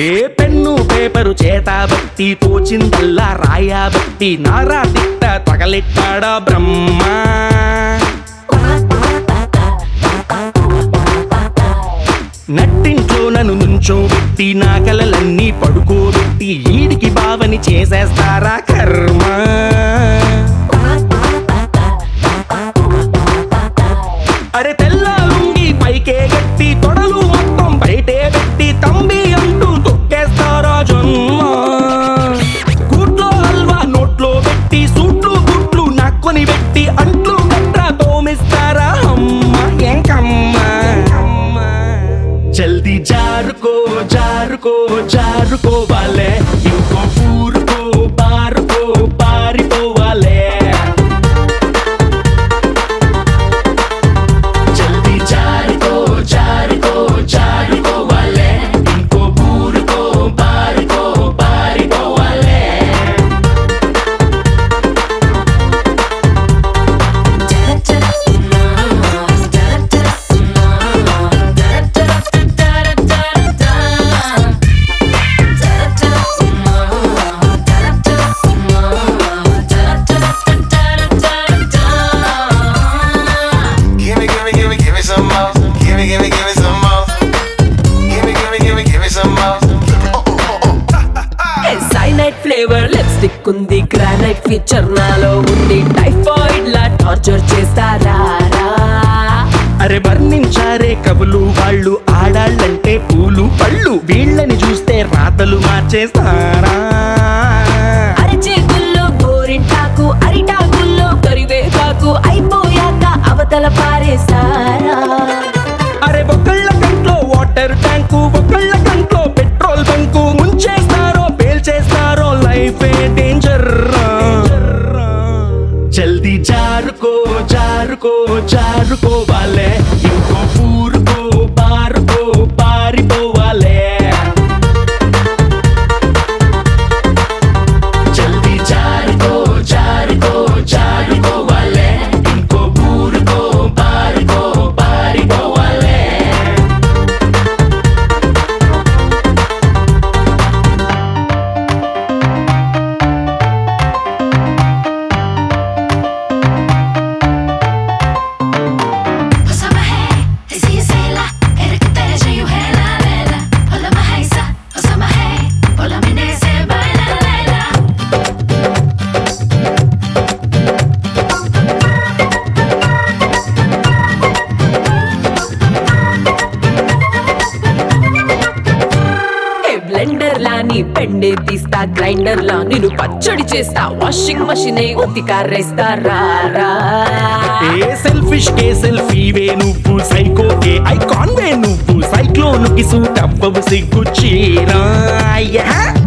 ఏ pen paper చేతబట్టి తోచిందల్లా రాయబట్టి నారా తిట్ట తగలెట్టాడా బ్రహ్మ నట్టింట్లో నన్ను నుంచోబెట్టి నా కలలన్నీ పడుకోబెట్టి ఈడికి బావని చేసేస్తారా కర్మ అరే తెల్ల లుంగి పైకే గట్టి తొడలు మొత్తం బయటే పెట్టి తంబి అంటూ తొక్కేస్తారా జన్మ కూట్లో హల్వా నోట్లో పెట్టి సూట్లు గుట్లు నక్కుని పెట్టి అంట్లు గట్రా తోమిస్తారా అమ్మ ఎంకమ్మ జల్దీ జారుకో జారుకో జారుకోవాలే ఇంకో ఊరుకో బారుకో పారిపోవాలే ఫ్లేవర్ లిప్స్టిక్ ఉంది గ్రానైట్ ఫీచర్ నాలో ఉంది టైఫాయిడ్ లా టార్చర్ చేస్తారా అరే వర్ణించారే కవులు వాళ్ళు ఆడాళ్ళంటే పూలు పళ్ళు వీళ్ళని చూస్తే రాతలు మార్చేస్తారా అరచేతుల్లో గోరింటాకు అరిటాకుల్లో కరివేపాకు అయిపోయాక అవతల పారేసారా అరే ఒకళ్ళ కంట్లో వాటర్ ట్యాంకు ఒకళ్ళ కంట్లో పెట్రోల్ బంకు ముంచేస్తారో పేల్చేస్తారో లైఫ్ డేంజర్ జల్దీ జారుకో జారుకో జారుకోవాలే ఇంకో ఊరుకో బారుకో పారిపోవాలే జల్దీ జారుకో జారుకో జారుకోవాలే ఇంకో ఊరుకో బారుకో పారిపోవాలే బ్లెండర్ లా నీ పెండే తీస్తా గ్రైండర్ లా నేను పచ్చడి చేస్తా వాషింగ్ మషిన్ ఉతికారేస్తారా ఏ సెల్ఫిష్ కే సెల్ఫీవే నువ్వు సైకో కే ఐకాన్ వే నువ్వు సైక్లోన్ కి సూట్ అవ్వవు సిగ్గు చీరా